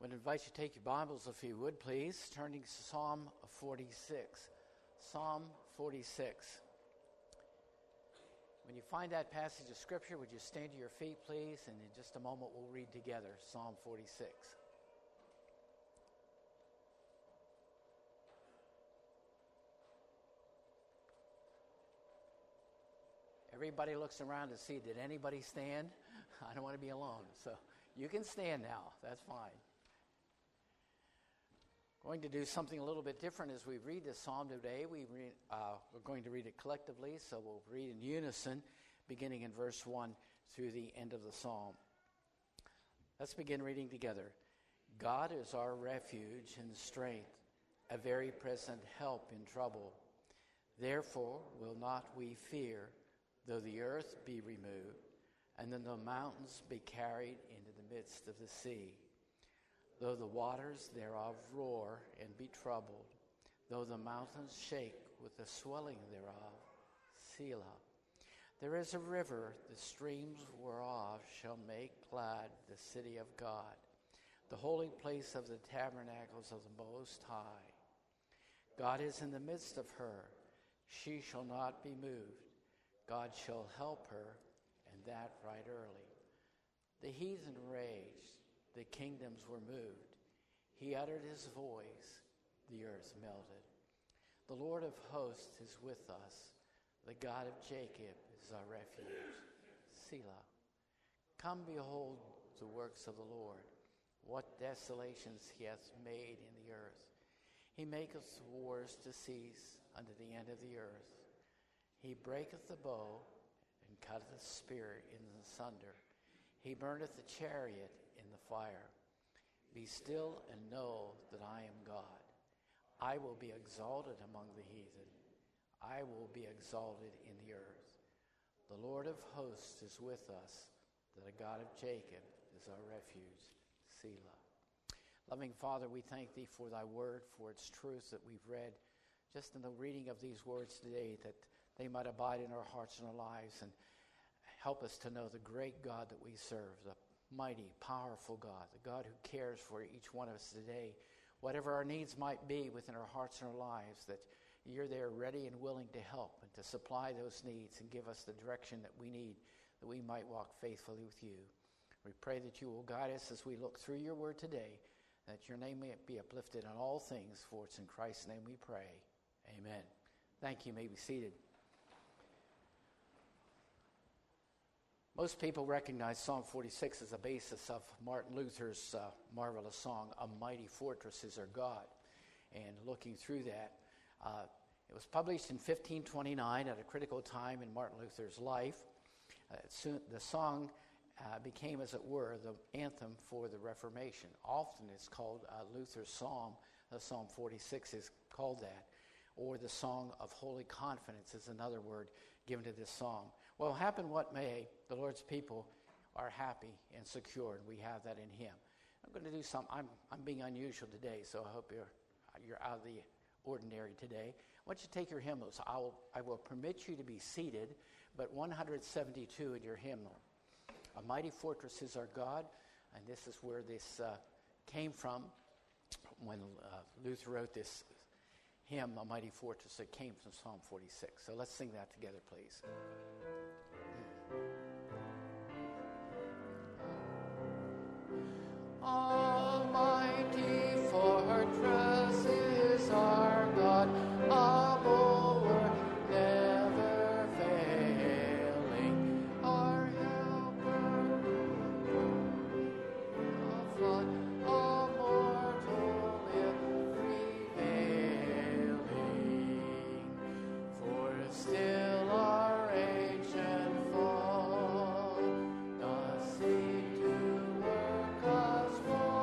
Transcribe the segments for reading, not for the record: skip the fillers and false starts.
would invite you to take your Bibles, if you would, please, turning to Psalm 46. Psalm 46. When you find that passage of Scripture, would you stand to your feet, please? And in just a moment, we'll read together Psalm 46. Everybody looks around to see, did anybody stand? I don't want to be alone. So you can stand now. That's fine. Going to do something a little bit different as we read this psalm today. We're going to read it collectively, so we'll read in unison, beginning in verse 1 through the end of the psalm. Let's begin reading together. God is our refuge and strength, a very present help in trouble. Therefore will not we fear, though the earth be removed, and then the mountains be carried into the midst of the sea. Though the waters thereof roar and be troubled, though the mountains shake with the swelling thereof, Selah. There is a river, the streams whereof shall make glad the city of God, the holy place of the tabernacles of the Most High. God is in the midst of her. She shall not be moved. God shall help her, and that right early. The heathen raged. The kingdoms were moved. He uttered his voice. The earth melted. The Lord of hosts is with us. The God of Jacob is our refuge. Selah. Come behold the works of the Lord. What desolations he hath made in the earth. He maketh wars to cease unto the end of the earth. He breaketh the bow and cutteth the spear in sunder. He burneth the chariot in the fire. Be still and know that I am God. I will be exalted among the heathen. I will be exalted in the earth. The Lord of hosts is with us. The God of Jacob is our refuge. Selah. Loving Father, we thank thee for thy word, for its truth that we've read just in the reading of these words today, that they might abide in our hearts and our lives and help us to know the great God that we serve, the mighty, powerful God, the God who cares for each one of us today. Whatever our needs might be within our hearts and our lives, that you're there ready and willing to help and to supply those needs and give us the direction that we need, that we might walk faithfully with you. We pray that you will guide us as we look through your word today, that your name may be uplifted in all things, for it's in Christ's name we pray. Amen. Thank you. You may be seated. Most people recognize Psalm 46 as the basis of Martin Luther's marvelous song, A Mighty Fortress is Our God. And looking through that, it was published in 1529 at a critical time in Martin Luther's life. The song became, as it were, the anthem for the Reformation. Often it's called Luther's Psalm. The Psalm 46 is called that. Or the Song of Holy Confidence is another word given to this song. Well, happen what may, the Lord's people are happy and secure, and we have that in him. I'm going to do something. I'm being unusual today, so I hope you're out of the ordinary today. I want you to take your hymnals. I will permit you to be seated, but 172 in your hymnal. A mighty fortress is our God, and this is where this came from when Luther wrote this hymn, A Mighty Fortress. It came from Psalm 46. So let's sing that together, please. Almighty fortress is our God, a bulwark never failing, our helper, a flood, a mortal ill prevailing, for still our rage and fall does seek to work us wrong.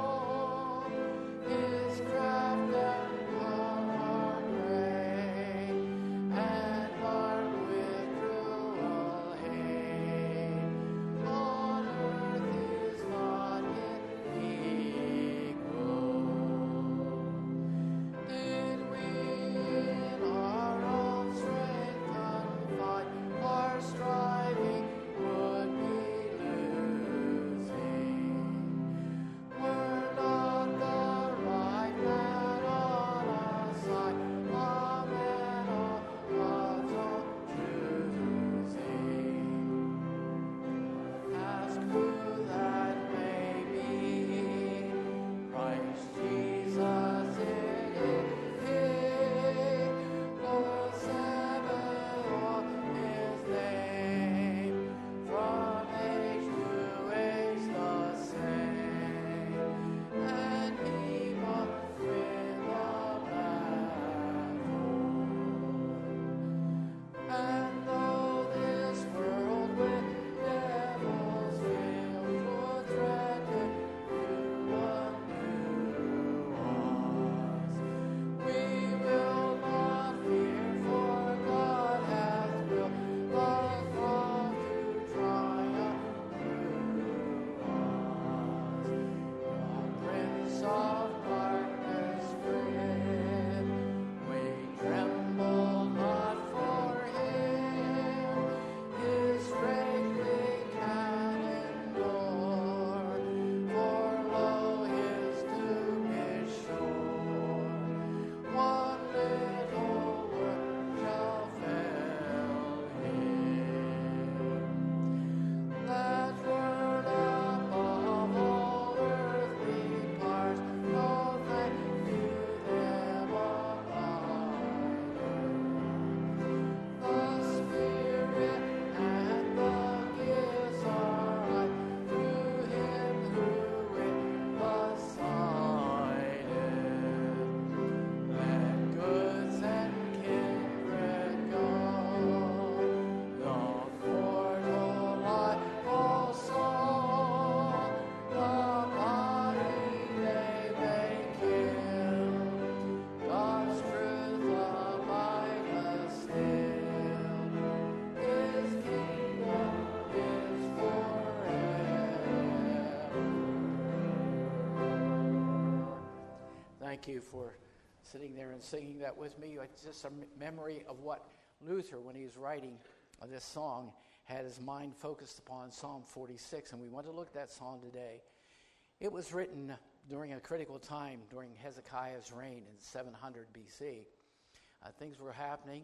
thank you for sitting there and singing that with me. It's just a memory of what Luther, when he was writing this song, had his mind focused upon Psalm 46, and we want to look at that psalm today. It was written during a critical time during Hezekiah's reign in 700 BC. Things were happening,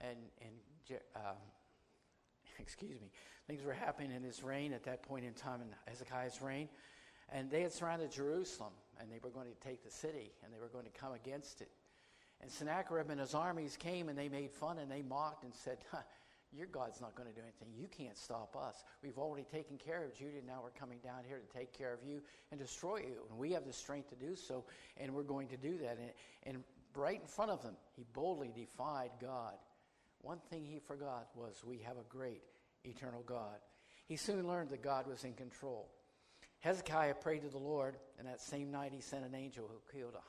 things were happening in his reign at that point in time, in Hezekiah's reign, and they had surrounded Jerusalem, and they were going to take the city, and they were going to come against it. And Sennacherib and his armies came, and they made fun, and they mocked and said, your God's not going to do anything. You can't stop us. We've already taken care of Judah. Now we're coming down here to take care of you and destroy you. And we have the strength to do so, and we're going to do that. And right in front of them, he boldly defied God. One thing he forgot was we have a great eternal God. He soon learned that God was in control. Hezekiah prayed to the Lord, and that same night he sent an angel who killed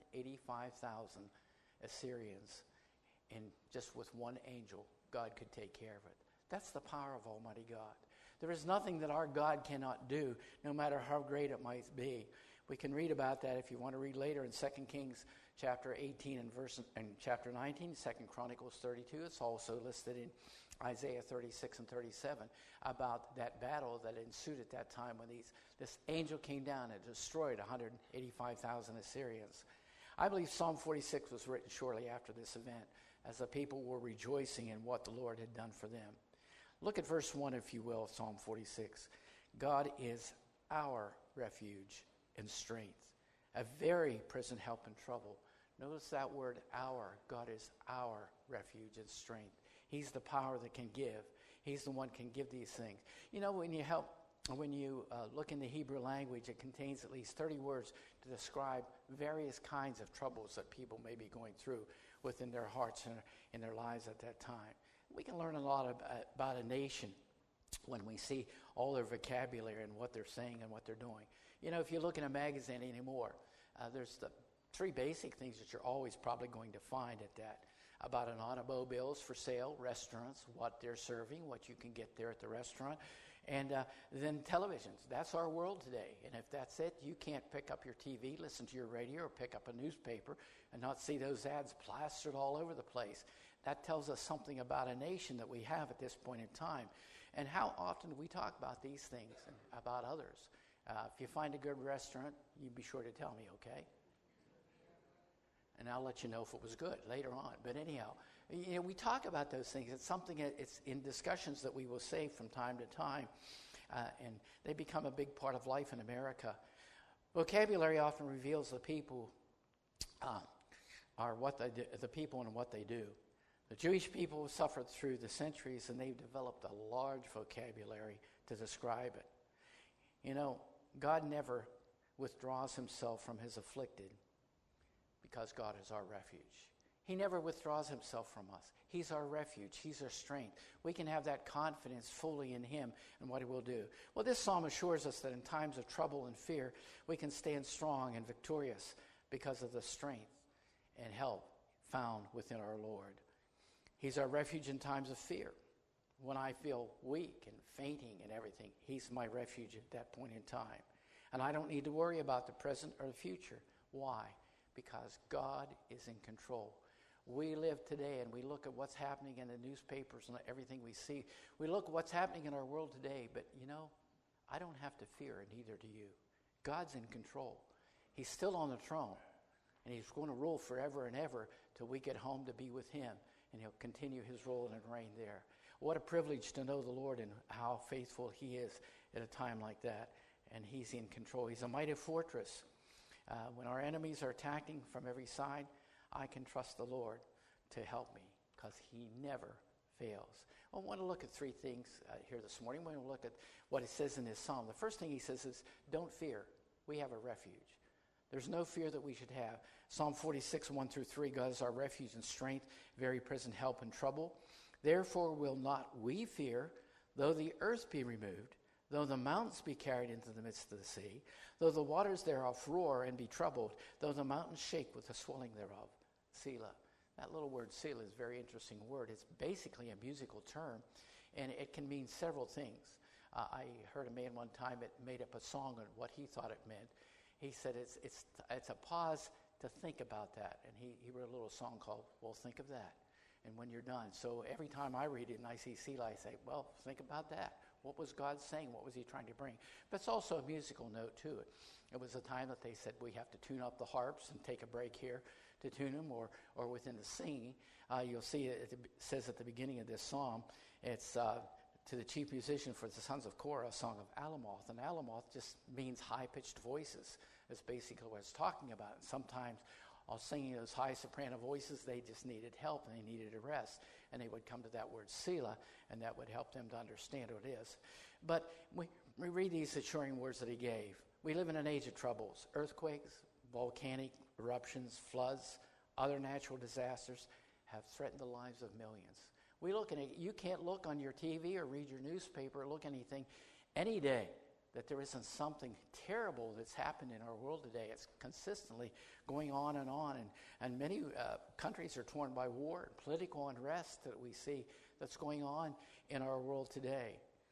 185,000 Assyrians. And just with one angel, God could take care of it. That's the power of Almighty God. There is nothing that our God cannot do, no matter how great it might be. We can read about that if you want to read later in 2 Kings chapter 18 and chapter 19, 2 Chronicles 32. It's also listed in Isaiah 36 and 37 about that battle that ensued at that time when this angel came down and destroyed 185,000 Assyrians. I believe Psalm 46 was written shortly after this event, as the people were rejoicing in what the Lord had done for them. Look at verse 1, if you will, Psalm 46. God is our refuge and strength, a very present help in trouble. Notice that word, our. God is our refuge and strength. He's the power that can give. He's the one can give these things. You know, when you look in the Hebrew language, it contains at least 30 words to describe various kinds of troubles that people may be going through within their hearts and in their lives at that time. We can learn a lot about a nation when we see all their vocabulary and what they're saying and what they're doing. You know, if you look in a magazine anymore, there's the three basic things that you're always probably going to find at that. About an automobiles for sale, restaurants, what they're serving, what you can get there at the restaurant, and then televisions. That's our world today. And if that's it, you can't pick up your TV, listen to your radio, or pick up a newspaper and not see those ads plastered all over the place. That tells us something about a nation that we have at this point in time. And how often do we talk about these things and about others? If you find a good restaurant, you be sure to tell me, okay? And I'll let you know if it was good later on. But anyhow, you know, we talk about those things. It's something, it's in discussions that we will say from time to time. And they become a big part of life in America. Vocabulary often reveals the people are what they do, the people and what they do. The Jewish people suffered through the centuries, and they've developed a large vocabulary to describe it. You know, God never withdraws himself from his afflicted, because God is our refuge. He never withdraws himself from us. He's our refuge. He's our strength. We can have that confidence fully in him and what he will do. Well, this psalm assures us that in times of trouble and fear, we can stand strong and victorious because of the strength and help found within our Lord. He's our refuge in times of fear. When I feel weak and fainting and everything, he's my refuge at that point in time. And I don't need to worry about the present or the future. Why? Because God is in control. We live today and we look at what's happening in the newspapers and everything we see. We look at what's happening in our world today, but you know, I don't have to fear, and neither do you. God's in control. He's still on the throne, and he's going to rule forever and ever till we get home to be with him, and he'll continue his rule and reign there. What a privilege to know the Lord and how faithful he is at a time like that, and he's in control. He's a mighty fortress. When our enemies are attacking from every side, I can trust the Lord to help me because he never fails. I want to look at three things here this morning. We're going to look at what it says in this psalm. The first thing he says is, don't fear. We have a refuge. There's no fear that we should have. Psalm 46, 1 through 3, God is our refuge and strength, very present help in trouble. Therefore will not we fear, though the earth be removed, though the mountains be carried into the midst of the sea, though the waters thereof roar and be troubled, though the mountains shake with the swelling thereof. Selah. That little word Selah is a very interesting word. It's basically a musical term, and it can mean several things. I heard a man one time that made up a song on what he thought it meant. He said it's a pause to think about that. And he wrote a little song called, Well, Think of That. And when you're done. So every time I read it and I see Selah, I say, well, think about that. What was God saying? What was he trying to bring? But it's also a musical note to it. It was a time that they said we have to tune up the harps and take a break here to tune them, or within the singing. You'll see it says at the beginning of this psalm, it's to the chief musician for the sons of Korah, a song of Alamoth. And Alamoth just means high-pitched voices. That's basically what it's talking about. And sometimes while singing those high soprano voices, they just needed help and they needed a rest. And they would come to that word Selah, and that would help them to understand what it is. But we read these assuring words that he gave. We live in an age of troubles. Earthquakes, volcanic eruptions, floods, other natural disasters have threatened the lives of millions. We look at it, you can't look on your TV or read your newspaper or look anything any day that there isn't something terrible that's happened in our world today. It's consistently going on, and many countries are torn by war and political unrest that we see that's going on in our world today.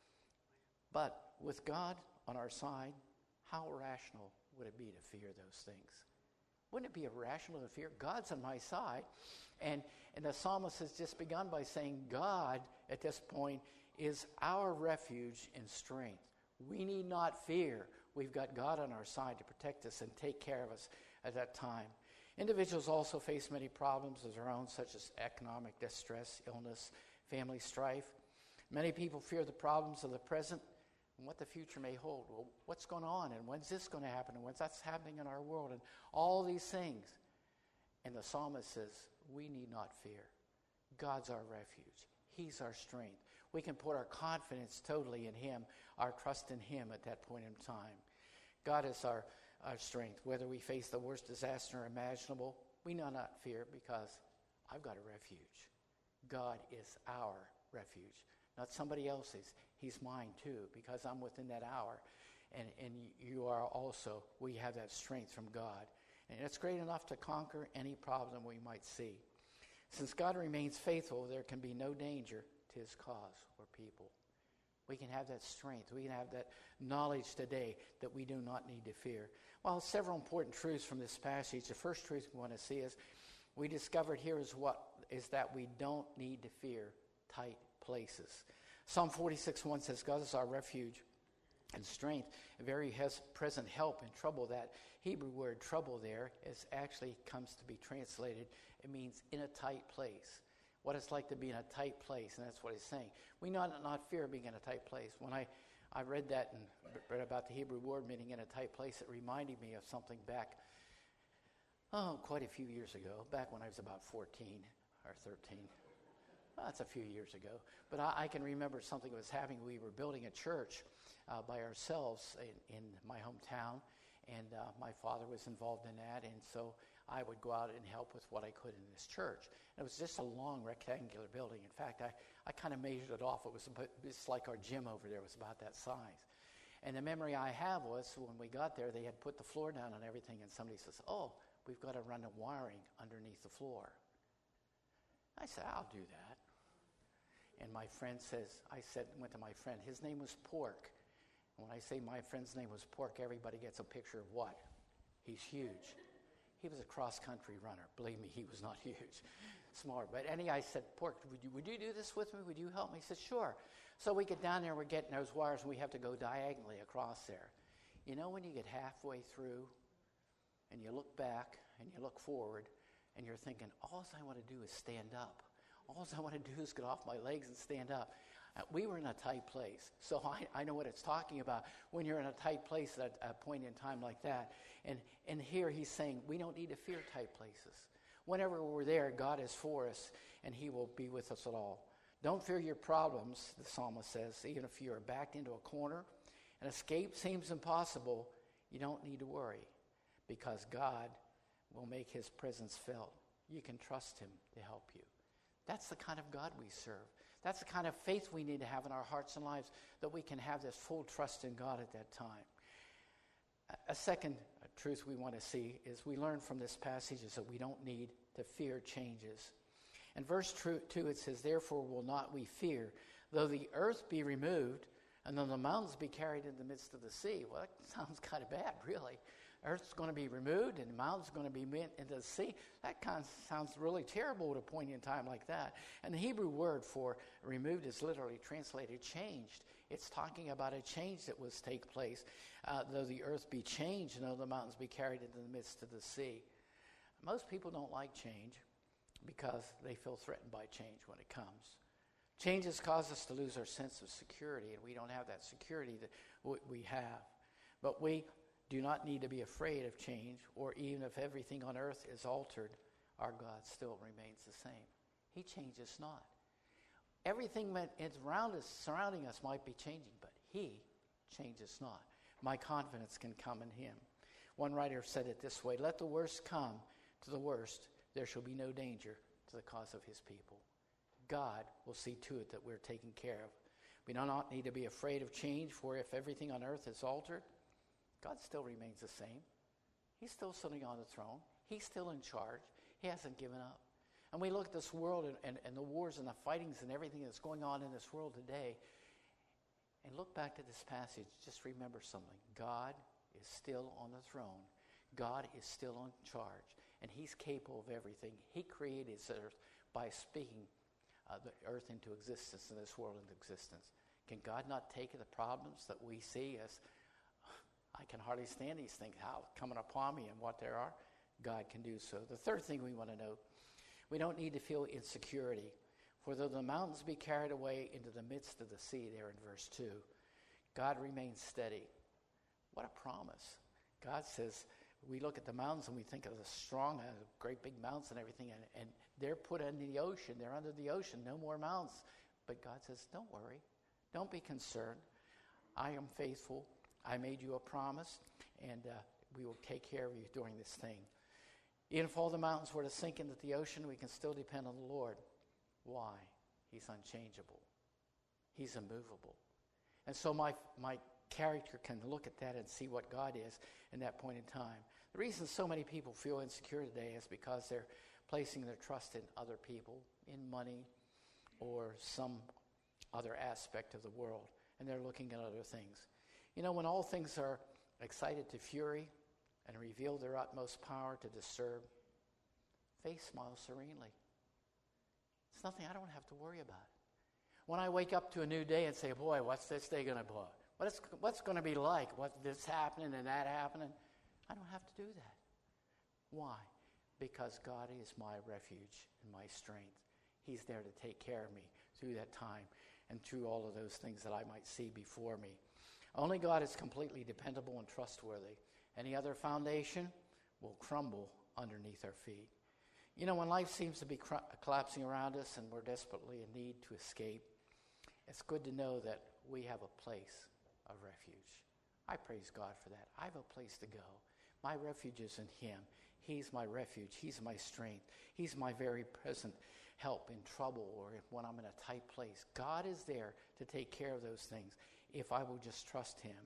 But with God on our side, how irrational would it be to fear those things? Wouldn't it be irrational to fear? God's on my side. And the psalmist has just begun by saying God, at this point, is our refuge and strength. We need not fear. We've got God on our side to protect us and take care of us at that time. Individuals also face many problems of their own, such as economic distress, illness, family strife. Many people fear the problems of the present and what the future may hold. Well, what's going on, and when's this going to happen, and when's that's happening in our world, and all these things. And the psalmist says, we need not fear. God's our refuge. He's our strength. We can put our confidence totally in him, our trust in him at that point in time. God is our strength. Whether we face the worst disaster imaginable, we need not fear because I've got a refuge. God is our refuge, not somebody else's. He's mine too, because I'm within that hour. And you are also. We have that strength from God. And it's great enough to conquer any problem we might see. Since God remains faithful, there can be no danger to his cause or people. We can have that strength. We can have that knowledge today that we do not need to fear. Well, several important truths from this passage. The first truth we want to see is we discovered here is that we don't need to fear tight places. Psalm 46:1 says, God is our refuge and strength, a very present help in trouble. That Hebrew word trouble there is actually comes to be translated. It means in a tight place. What it's like to be in a tight place, and that's what he's saying. We not fear being in a tight place. When I read that and read about the Hebrew word meaning in a tight place, it reminded me of something back, quite a few years ago, back when I was about 14 or 13. That's a few years ago. But I can remember something that was happening. We were building a church by ourselves in my hometown, and my father was involved in that, and so I would go out and help with what I could in this church. And it was just a long rectangular building. In fact, I kind of measured it off. It was just like our gym over there. It was about that size. And the memory I have was when we got there, they had put the floor down and everything, and somebody says, oh, we've got to run the wiring underneath the floor. I said, I'll do that. And my friend went to my friend. His name was Pork. And when I say my friend's name was Pork, everybody gets a picture of what? He's huge. He was a cross-country runner. Believe me, he was not huge. Smart. But I said, Pork, would you do this with me? Would you help me? He said, sure. So we get down there, we're getting those wires, and we have to go diagonally across there. You know when you get halfway through, and you look back, and you look forward, and you're thinking, all I want to do is stand up. All I want to do is get off my legs and stand up. We were in a tight place. So I know what it's talking about when you're in a tight place at a point in time like that. And here he's saying we don't need to fear tight places. Whenever we're there, God is for us, and he will be with us at all. Don't fear your problems, the psalmist says, even if you're backed into a corner and escape seems impossible, you don't need to worry because God will make his presence felt. You can trust him to help you. That's the kind of God we serve. That's the kind of faith we need to have in our hearts and lives, that we can have this full trust in God at that time. A second truth we want to see is we learn from this passage is that we don't need to fear changes. In verse 2 it says, therefore will not we fear, though the earth be removed, and though the mountains be carried in the midst of the sea. Well, that sounds kind of bad, really. earth's going to be removed and the mountains are going to be met into the sea. That kind of sounds really terrible at a point in time like that. And the Hebrew word for removed is literally translated changed. It's talking about a change that was take place. Though the earth be changed, and though the mountains be carried into the midst of the sea. Most people don't like change because they feel threatened by change when it comes. Change has caused us to lose our sense of security, and we don't have that security that we have. But we do not need to be afraid of change, or even if everything on earth is altered, our God still remains the same. He changes not. Everything around us, surrounding us might be changing, but He changes not. My confidence can come in Him. One writer said it this way, let the worst come to the worst, there shall be no danger to the cause of His people. God will see to it that we're taken care of. We do not need to be afraid of change, for if everything on earth is altered, God still remains the same. He's still sitting on the throne. He's still in charge. He hasn't given up. And we look at this world and the wars and the fightings and everything that's going on in this world today, and look back to this passage. Just remember something. God is still on the throne. God is still in charge. And He's capable of everything. He created this earth by speaking the earth into existence and this world into existence. Can God not take the problems that we see as, I can hardly stand these things, how coming upon me and what there are? God can do so. The third thing we want to know, we don't need to feel insecurity. For though the mountains be carried away into the midst of the sea, there in verse 2, God remains steady. What a promise. God says, we look at the mountains and we think of the strong, great big mountains and everything, and they're put into the ocean. They're under the ocean. No more mountains. But God says, don't worry. Don't be concerned. I am faithful. I made you a promise, and we will take care of you during this thing. Even if all the mountains were to sink into the ocean, we can still depend on the Lord. Why? He's unchangeable. He's immovable. And so my character can look at that and see what God is in that point in time. The reason so many people feel insecure today is because they're placing their trust in other people, in money, or some other aspect of the world, and they're looking at other things. You know, when all things are excited to fury and reveal their utmost power to disturb, faith smiles serenely. It's nothing I don't have to worry about. When I wake up to a new day and say, boy, what's this day going to be? What's going to be like? What's this happening and that happening? I don't have to do that. Why? Because God is my refuge and my strength. He's there to take care of me through that time and through all of those things that I might see before me. Only God is completely dependable and trustworthy. Any other foundation will crumble underneath our feet. You know, when life seems to be collapsing around us and we're desperately in need to escape, it's good to know that we have a place of refuge. I praise God for that. I have a place to go. My refuge is in Him. He's my refuge. He's my strength. He's my very present help in trouble or when I'm in a tight place. God is there to take care of those things if I will just trust Him.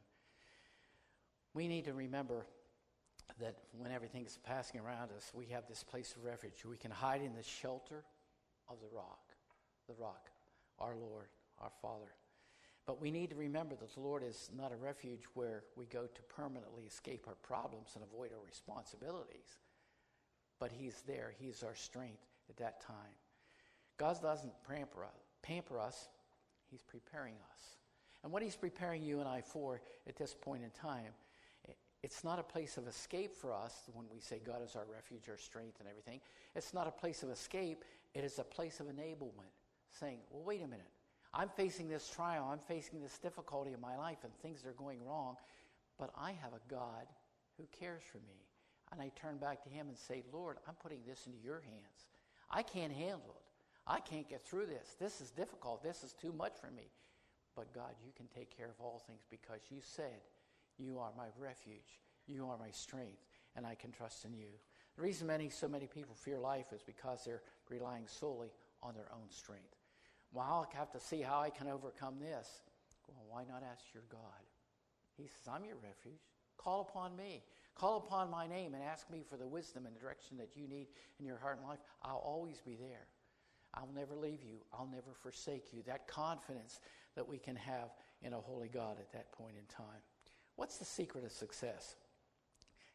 We need to remember that when everything's passing around us, we have this place of refuge. We can hide in the shelter of the rock, our Lord, our Father. But we need to remember that the Lord is not a refuge where we go to permanently escape our problems and avoid our responsibilities. But He's there. He's our strength at that time. God doesn't pamper us. He's preparing us. And what He's preparing you and I for at this point in time, it's not a place of escape for us when we say God is our refuge, our strength and everything. It's not a place of escape. It is a place of enablement, saying, well, wait a minute. I'm facing this trial. I'm facing this difficulty in my life and things are going wrong. But I have a God who cares for me. And I turn back to Him and say, Lord, I'm putting this into your hands. I can't handle it. I can't get through this. This is difficult. This is too much for me. But God, you can take care of all things because you said, you are my refuge. You are my strength, and I can trust in you. The reason so many people fear life is because they're relying solely on their own strength. Well, I'll have to see how I can overcome this. Well, why not ask your God? He says, I'm your refuge. Call upon me. Call upon my name and ask me for the wisdom and direction that you need in your heart and life. I'll always be there. I'll never leave you. I'll never forsake you. That confidence that we can have in a holy God at that point in time. What's the secret of success?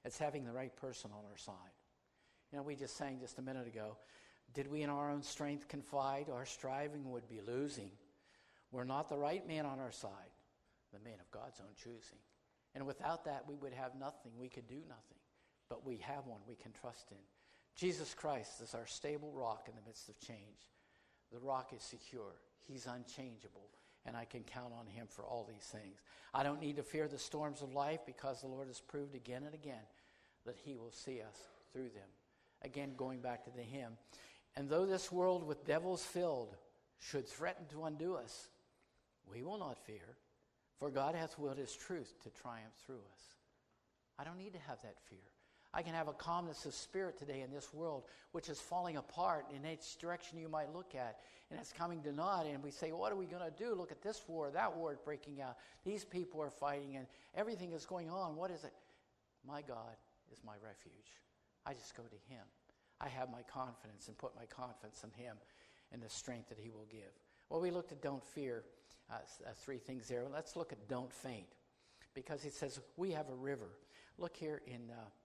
It's having the right person on our side. We just sang just a minute ago, did we in our own strength confide, our striving would be losing. We're not the right man on our side, the man of God's own choosing. And without that, we would have nothing. We could do nothing. But we have one we can trust in. Jesus Christ is our stable rock in the midst of change. The rock is secure. He's unchangeable. And I can count on him for all these things. I don't need to fear the storms of life because the Lord has proved again and again that he will see us through them. Again, going back to the hymn. And though this world with devils filled should threaten to undo us, we will not fear, for God hath willed his truth to triumph through us. I don't need to have that fear. I can have a calmness of spirit today in this world, which is falling apart in each direction you might look at. And it's coming to naught, and we say, what are we going to do? Look at this war, that war breaking out. These people are fighting, and everything is going on. What is it? My God is my refuge. I just go to him. I have my confidence and put my confidence in him and the strength that he will give. Well, we looked at don't fear, three things there. Let's look at don't faint, because it says we have a river. Look here in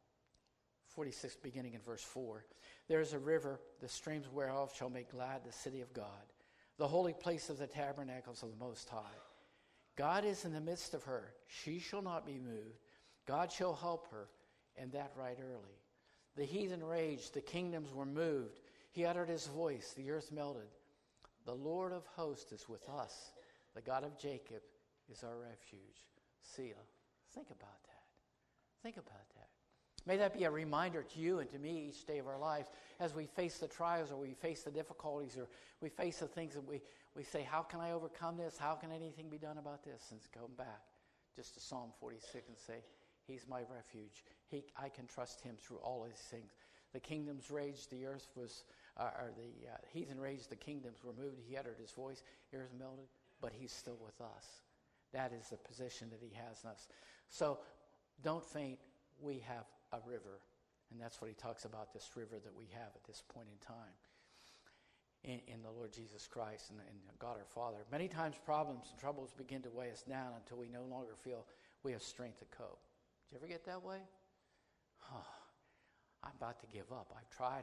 46, beginning in verse 4. There is a river, the streams whereof shall make glad the city of God, the holy place of the tabernacles of the Most High. God is in the midst of her. She shall not be moved. God shall help her, and that right early. The heathen raged, the kingdoms were moved. He uttered his voice, the earth melted. The Lord of hosts is with us. The God of Jacob is our refuge. Selah. Think about that. Think about that. May that be a reminder to you and to me each day of our lives as we face the trials or we face the difficulties or we face the things that we say, how can I overcome this? How can anything be done about this? And come back just to Psalm 46 and say, he's my refuge. I can trust him through all these things. The kingdoms raged, the earth was, the heathen raged, the kingdoms were moved. He uttered his voice, earth melted, but he's still with us. That is the position that he has in us. So don't faint. We have a river. And that's what he talks about, this river that we have at this point in time in the Lord Jesus Christ and God our Father. Many times problems and troubles begin to weigh us down until we no longer feel we have strength to cope. Did you ever get that way? I'm about to give up. I've tried.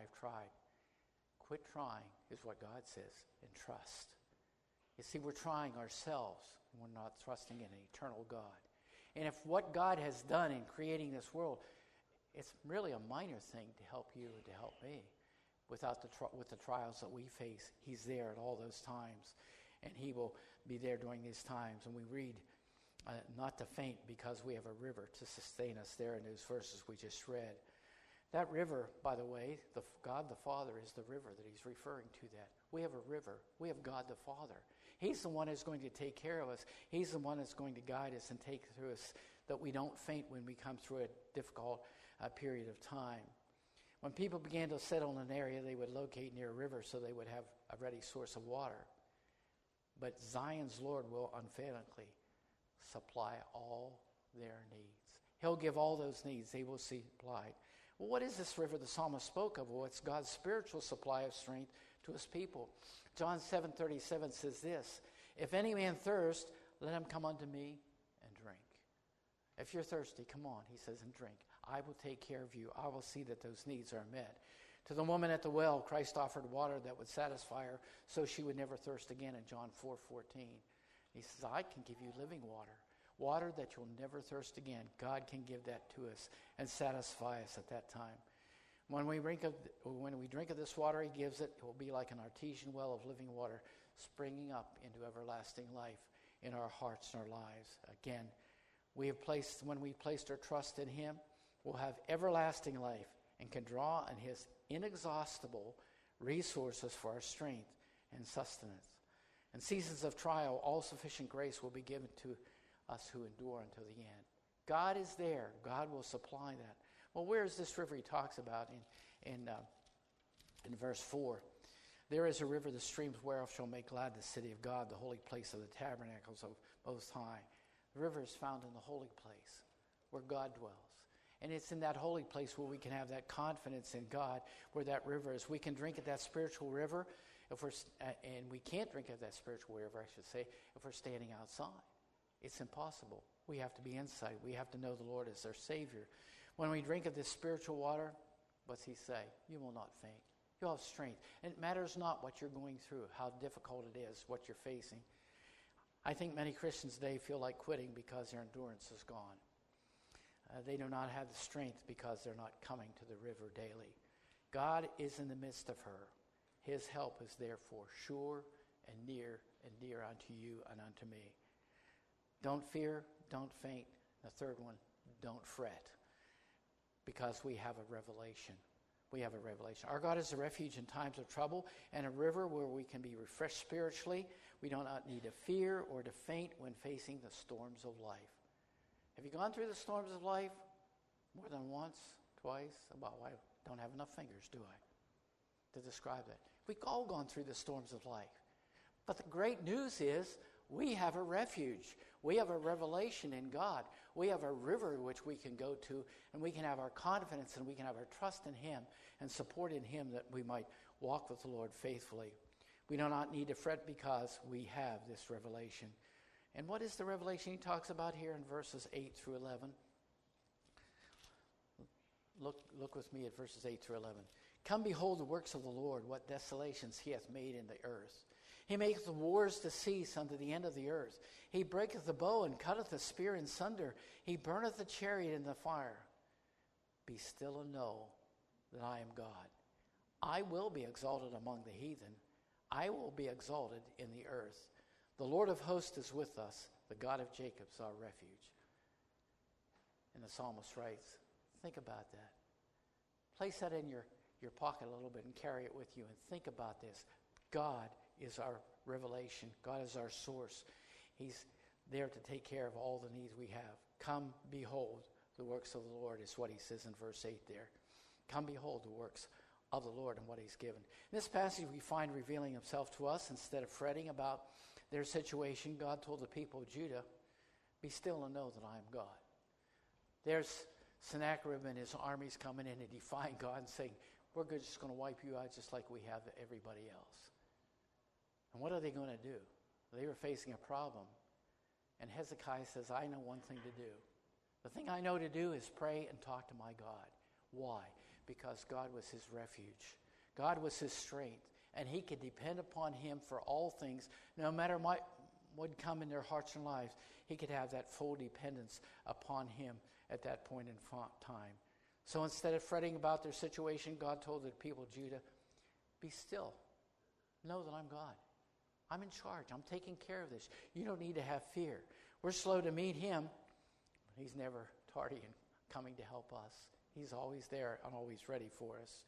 Quit trying is what God says, and trust. You see, we're trying ourselves, and we're not trusting in an eternal God. And if what God has done in creating this world, it's really a minor thing to help you and to help me. With the trials that we face, he's there at all those times. And he will be there during these times. And we read not to faint because we have a river to sustain us there in those verses we just read. That river, by the way, God the Father is the river that he's referring to that. We have a river. We have God the Father. He's the one who's going to take care of us. He's the one that's going to guide us and take through us that we don't faint when we come through a difficult period of time. When people began to settle in an area, they would locate near a river so they would have a ready source of water. But Zion's Lord will unfailingly supply all their needs. He'll give all those needs. They will see supplied. Well, what is this river the psalmist spoke of? Well, it's God's spiritual supply of strength to his people. John 7:37 says this, if any man thirst, let him come unto me and drink. If you're thirsty, come on, he says, and drink. I will take care of you. I will see that those needs are met. To the woman at the well, Christ offered water that would satisfy her so she would never thirst again in John 4:14. He says, I can give you living water. Water that you'll never thirst again. God can give that to us and satisfy us at that time. When we drink of this water he gives it, it will be like an artesian well of living water springing up into everlasting life in our hearts and our lives. Again, when we placed our trust in him, we'll have everlasting life and can draw on his inexhaustible resources for our strength and sustenance. In seasons of trial, all sufficient grace will be given to us who endure until the end. God is there. God will supply that. Well, where is this river he talks about in verse 4? There is a river, the streams whereof shall make glad the city of God, the holy place of the tabernacles of Most High. The river is found in the holy place where God dwells. And it's in that holy place where we can have that confidence in God, where that river is. We can drink at that spiritual river, and we can't drink at that spiritual river, I should say, if we're standing outside. It's impossible. We have to be inside. We have to know the Lord as our Savior. When we drink of this spiritual water, what's he say? You will not faint. You'll have strength. And it matters not what you're going through, how difficult it is, what you're facing. I think many Christians today feel like quitting because their endurance is gone. They do not have the strength because they're not coming to the river daily. God is in the midst of her. His help is therefore sure and near unto you and unto me. Don't fear, don't faint. The third one, don't fret, because we have a revelation. We have a revelation. Our God is a refuge in times of trouble and a river where we can be refreshed spiritually. We do not need to fear or to faint when facing the storms of life. Have you gone through the storms of life more than once, twice? Well, I don't have enough fingers, do I, to describe that. We've all gone through the storms of life. But the great news is we have a refuge. We have a revelation in God. We have a river which we can go to, and we can have our confidence and we can have our trust in Him and support in Him that we might walk with the Lord faithfully. We do not need to fret because we have this revelation. And what is the revelation he talks about here in verses 8 through 11? Look with me at verses 8 through 11. Come behold the works of the Lord, what desolations He hath made in the earth. He maketh the wars to cease unto the end of the earth. He breaketh the bow and cutteth the spear in sunder. He burneth the chariot in the fire. Be still and know that I am God. I will be exalted among the heathen. I will be exalted in the earth. The Lord of hosts is with us. The God of Jacob is our refuge. And the psalmist writes, think about that. Place that in your pocket a little bit and carry it with you and think about this. God is our revelation. God is our source. He's there to take care of all the needs we have. Come, behold the works of the Lord is what he says in verse 8 there. Come, behold the works of the Lord and what He's given. In this passage we find revealing Himself to us. Instead of fretting about their situation, God told the people of Judah, be still and know that I am God. There's Sennacherib and his armies coming in and defying God and saying, we're just going to wipe you out just like we have everybody else. And what are they going to do? They were facing a problem. And Hezekiah says, I know one thing to do. The thing I know to do is pray and talk to my God. Why? Because God was his refuge. God was his strength. And he could depend upon Him for all things. No matter what would come in their hearts and lives, he could have that full dependence upon Him at that point in time. So instead of fretting about their situation, God told the people of Judah, be still. Know that I'm God. I'm in charge. I'm taking care of this. You don't need to have fear. We're slow to meet Him, but He's never tardy in coming to help us. He's always there and always ready for us.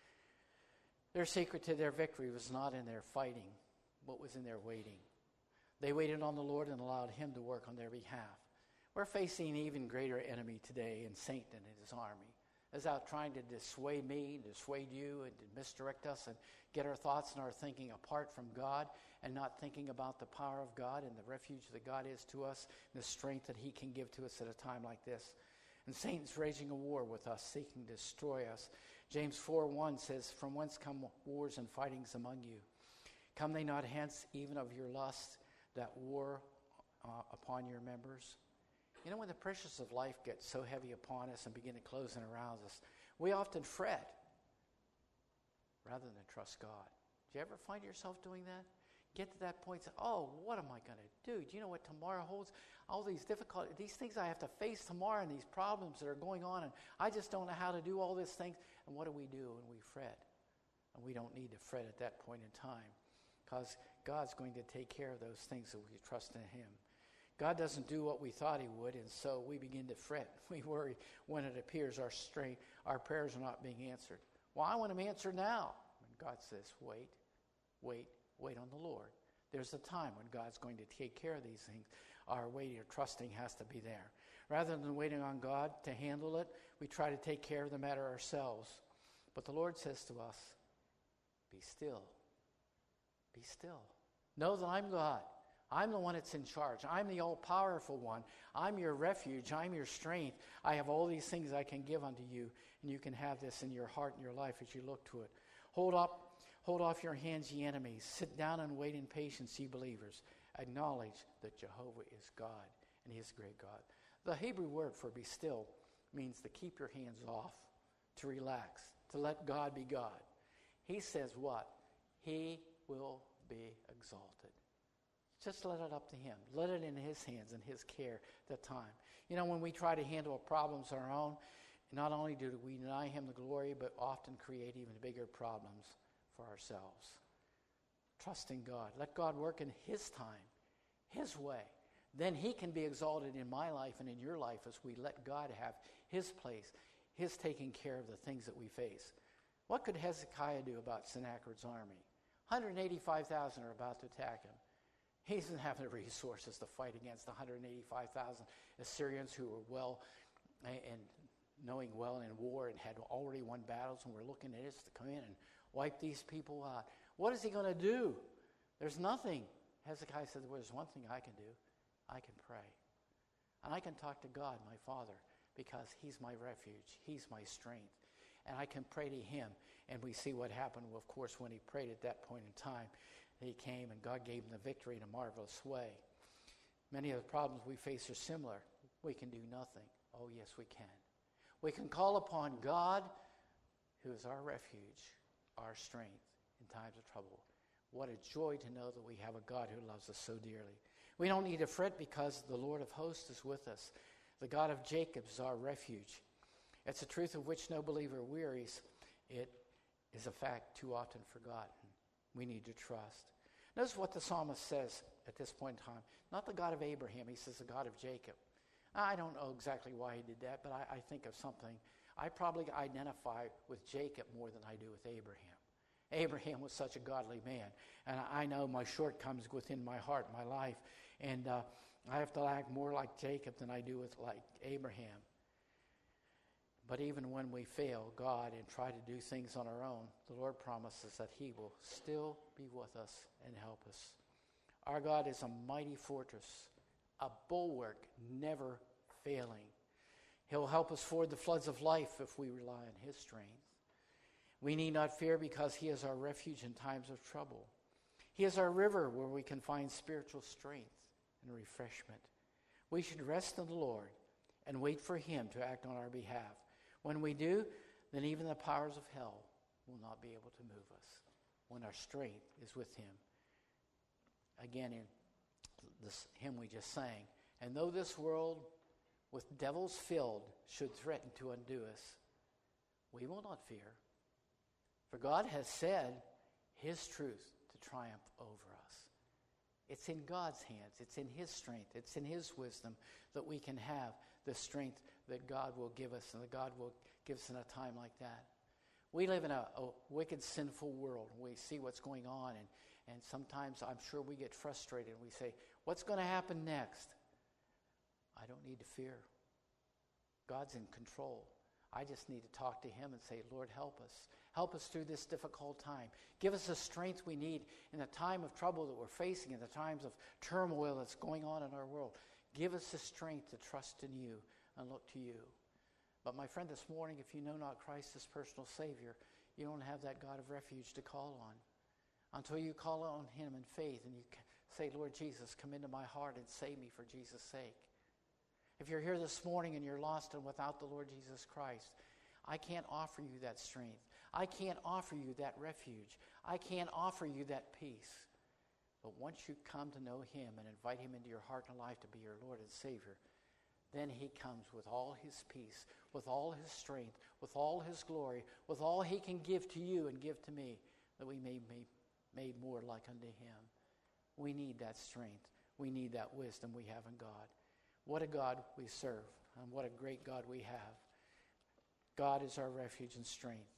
Their secret to their victory was not in their fighting, but was in their waiting. They waited on the Lord and allowed Him to work on their behalf. We're facing an even greater enemy today in Satan and his army. Is out trying to dissuade me, dissuade you, and to misdirect us and get our thoughts and our thinking apart from God and not thinking about the power of God and the refuge that God is to us and the strength that He can give to us at a time like this. And Satan's raging a war with us, seeking to destroy us. James 4:1 says, from whence come wars and fightings among you? Come they not hence even of your lust that war upon your members? You know, when the pressures of life get so heavy upon us and begin to close in around us, we often fret rather than trust God. Do you ever find yourself doing that? Get to that point and say, oh, what am I going to do? Do you know what tomorrow holds? All these difficulties, these things I have to face tomorrow and these problems that are going on, and I just don't know how to do all these things. And what do? And we fret. And we don't need to fret at that point in time because God's going to take care of those things that we trust in Him. God doesn't do what we thought He would, and so we begin to fret. We worry when it appears our prayers are not being answered. Well, I want them answered now. And God says, wait on the Lord. There's a time when God's going to take care of these things. Our waiting or trusting has to be there. Rather than waiting on God to handle it, we try to take care of the matter ourselves. But the Lord says to us, be still. Be still. Know that I'm God. I'm the one that's in charge. I'm the all-powerful one. I'm your refuge. I'm your strength. I have all these things I can give unto you, and you can have this in your heart and your life as you look to it. Hold off your hands, ye enemies. Sit down and wait in patience, ye believers. Acknowledge that Jehovah is God, and He is a great God. The Hebrew word for be still means to keep your hands off, to relax, to let God be God. He says what? He will be exalted. Just let it up to him. Let it in his hands and his care that time. You know, when we try to handle problems on our own, not only do we deny him the glory, but often create even bigger problems for ourselves. Trust in God. Let God work in his time, his way. Then he can be exalted in my life and in your life as we let God have his place, his taking care of the things that we face. What could Hezekiah do about Sennacherib's army? 185,000 are about to attack him. He doesn't have the resources to fight against the 185,000 Assyrians who were well and knowing well in war and had already won battles, and were looking at us to come in and wipe these people out. What is he going to do? There's nothing. Hezekiah said, well, there's one thing I can do. I can pray. And I can talk to God, my Father, because he's my refuge. He's my strength. And I can pray to him. And we see what happened, of course, when he prayed at that point in time. He came and God gave him the victory in a marvelous way. Many of the problems we face are similar. We can do nothing. Oh, yes, we can. We can call upon God, who is our refuge, our strength in times of trouble. What a joy to know that we have a God who loves us so dearly. We don't need to fret because the Lord of hosts is with us. The God of Jacob is our refuge. It's a truth of which no believer wearies. It is a fact too often forgotten. We need to trust. Notice what the psalmist says at this point in time. Not the God of Abraham. He says the God of Jacob. I don't know exactly why he did that, but I think of something. I probably identify with Jacob more than I do with Abraham. Abraham was such a godly man, and I know my shortcomings within my heart, my life, and I have to act more like Jacob than I do with like Abraham. But even when we fail God and try to do things on our own, the Lord promises that he will still be with us and help us. Our God is a mighty fortress, a bulwark never failing. He'll help us ford the floods of life if we rely on his strength. We need not fear because he is our refuge in times of trouble. He is our river where we can find spiritual strength and refreshment. We should rest in the Lord and wait for him to act on our behalf. When we do, then even the powers of hell will not be able to move us when our strength is with him. Again, in this hymn we just sang, and though this world with devils filled should threaten to undo us, we will not fear. For God has said his truth to triumph over us. It's in God's hands. It's in his strength. It's in his wisdom that we can have the strength that God will give us and that God will give us in a time like that. We live in a wicked, sinful world. We see what's going on, and sometimes I'm sure we get frustrated and we say, what's going to happen next? I don't need to fear. God's in control. I just need to talk to him and say, Lord, help us. Help us through this difficult time. Give us the strength we need in the time of trouble that we're facing, in the times of turmoil that's going on in our world. Give us the strength to trust in you and look to you. But my friend, this morning, if you know not Christ as personal Savior, you don't have that God of refuge to call on. Until you call on him in faith and you say, Lord Jesus, come into my heart and save me for Jesus' sake. If you're here this morning and you're lost and without the Lord Jesus Christ, I can't offer you that strength. I can't offer you that refuge. I can't offer you that peace. But once you come to know him and invite him into your heart and life to be your Lord and Savior, then he comes with all his peace, with all his strength, with all his glory, with all he can give to you and give to me, that we may be made more like unto him. We need that strength. We need that wisdom we have in God. What a God we serve, and what a great God we have. God is our refuge and strength.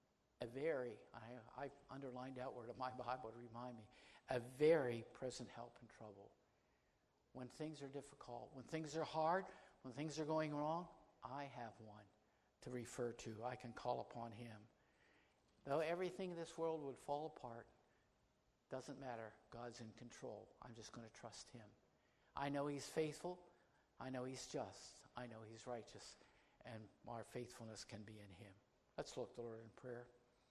I've underlined that word in my Bible to remind me, a very present help in trouble. When things are difficult, when things are hard, when things are going wrong, I have one to refer to. I can call upon him. Though everything in this world would fall apart, doesn't matter. God's in control. I'm just going to trust him. I know he's faithful. I know he's just. I know he's righteous. And our faithfulness can be in him. Let's look to the Lord in prayer.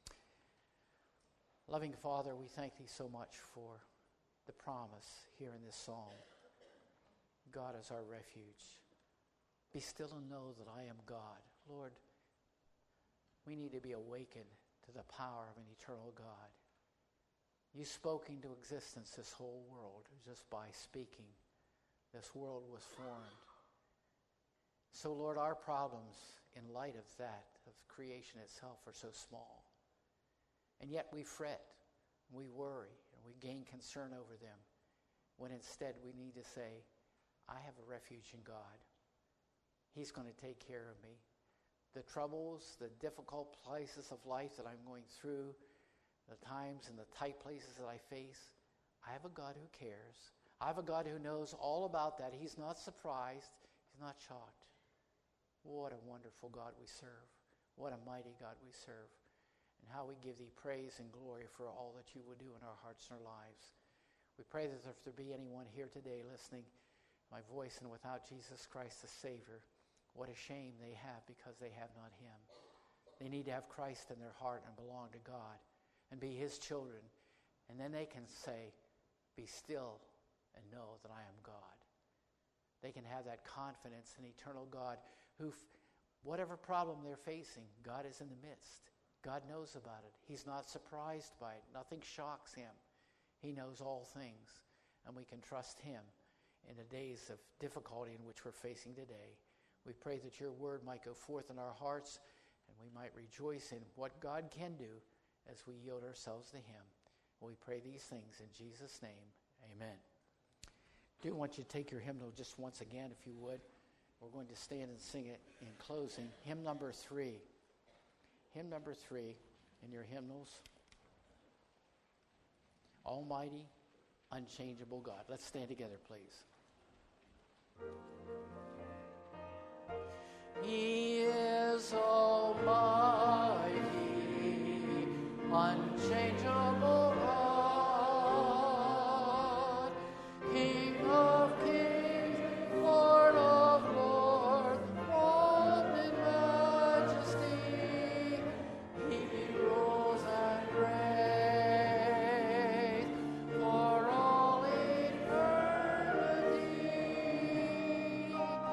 Loving Father, we thank thee so much for the promise here in this psalm. God is our refuge. Be still and know that I am God. Lord, we need to be awakened to the power of an eternal God. You spoke into existence this whole world just by speaking. This world was formed. So, Lord, our problems in light of that, of creation itself, are so small. And yet we fret, we worry, and we gain concern over them, when instead we need to say, I have a refuge in God. He's going to take care of me. The troubles, the difficult places of life that I'm going through, the times and the tight places that I face, I have a God who cares. I have a God who knows all about that. He's not surprised. He's not shocked. What a wonderful God we serve. What a mighty God we serve. And how we give thee praise and glory for all that you will do in our hearts and our lives. We pray that if there be anyone here today listening, my voice, and without Jesus Christ the Savior, what a shame they have because they have not him. They need to have Christ in their heart and belong to God and be his children. And then they can say, be still and know that I am God. They can have that confidence in eternal God who, whatever problem they're facing, God is in the midst. God knows about it. He's not surprised by it. Nothing shocks him. He knows all things. And we can trust him in the days of difficulty in which we're facing today. We pray that your word might go forth in our hearts and we might rejoice in what God can do as we yield ourselves to him. We pray these things in Jesus' name. Amen. I do want you to take your hymnal just once again, if you would. We're going to stand and sing it in closing. Hymn number 3. Hymn number 3 in your hymnals. Almighty, unchangeable God. Let's stand together, please. He is almighty, unchangeable God, King of kings, Lord of lords, robed in majesty. He rules and reigns for all eternity.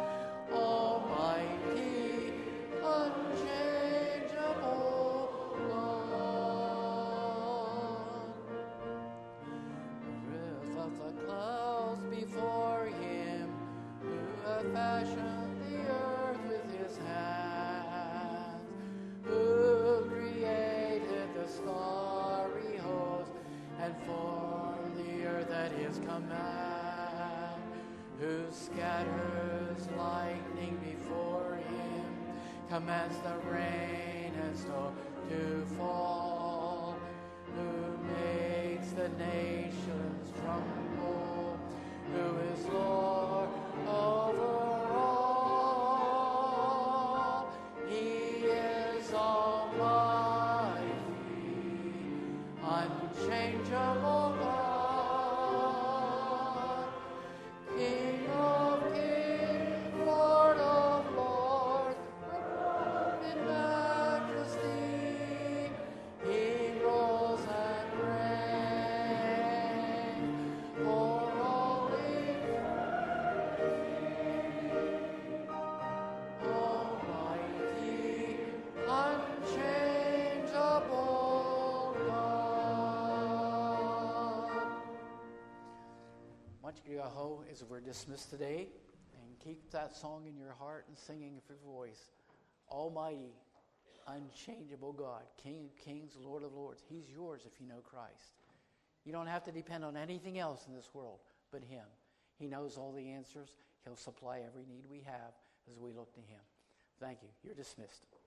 Almighty, unchangeable God. The roof of the clouds before him, who hath fashioned the earth with his hands, who created the starry host and formed the earth at his command, who scatters lightning before him, commands the rain and snow to fall, who makes the nations tremble, who is Lord over all. He is almighty, unchangeable God, King of kings, Lord of lords, robed in majesty. He rules and reigns for all eternity. Almighty, unchangeable God. Much Yaho as we're dismissed today, and keep that song in your heart and singing of your voice. Almighty, unchangeable God, King of kings, Lord of lords. He's yours if you know Christ. You don't have to depend on anything else in this world but him. He knows all the answers. He'll supply every need we have as we look to him. Thank you. You're dismissed.